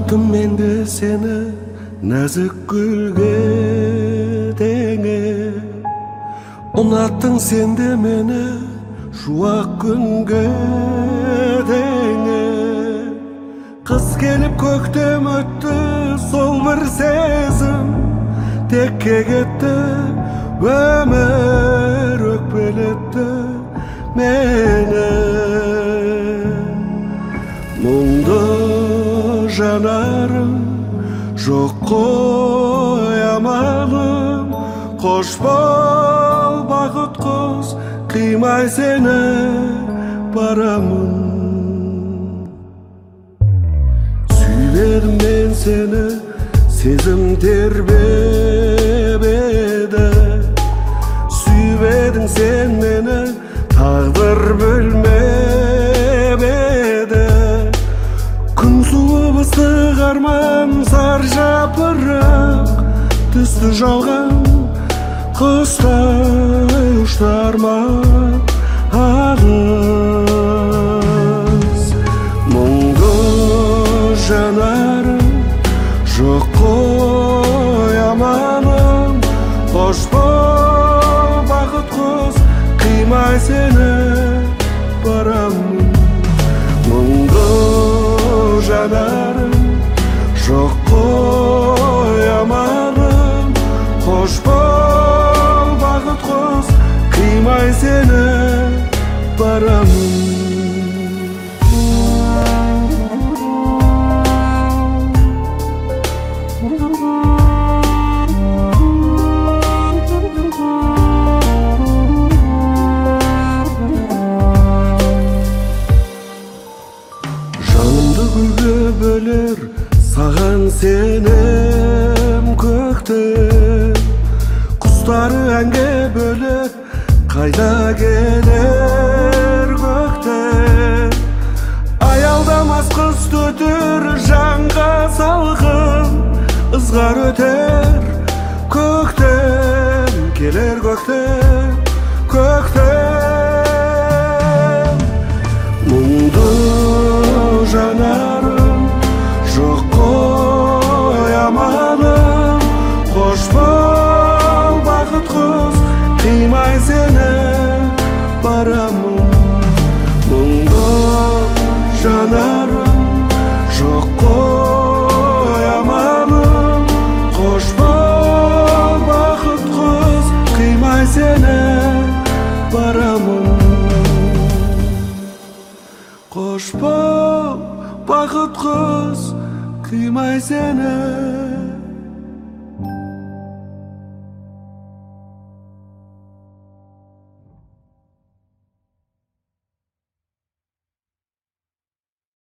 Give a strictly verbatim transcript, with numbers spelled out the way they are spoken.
Unаттым мен де сені нәзік гүлге теңе. Unаттың сен де мені шуақ күнге теңе. Қыс келіп көктем өтті, сол бір сезім текке кетті. Өмір өкпелетті мені. Мұңды жанарым жоқ қой амалым. Қош бол бақыт құс, қимай сені барамын. Сүймедім мен сені, сезім тербебеді. Сүймедің сен мені, тағдыр бөлмебеді. Күн суып ыстық арман, сар жапырақ түсті жалған. Құстай ұшты арман алыс. Мұңды жанарым жоқ қой амалым. Қош бол бақыт құс, қимай сені барамын. Мұңды жанарым жоқ қой амалым. Қош бол бақыт құс, қимай сені барамын. Жанымды гүлге бөлер саған сенім көктем. Құстары әнге бөлер қайда келер көктем. Аялдамас қыс төтер жанға салқын, ызғар өтер көктем. Келер көктем, көктем. Мұңды жанарым жоқ қой амалым. Қош бол бақыт құс, қимай сені барамын. Мұңды жанарым жоқ қой амалым. Қош бол бақыт құс, қимай сені барамын. Қош бол бақыт құс, қимай сені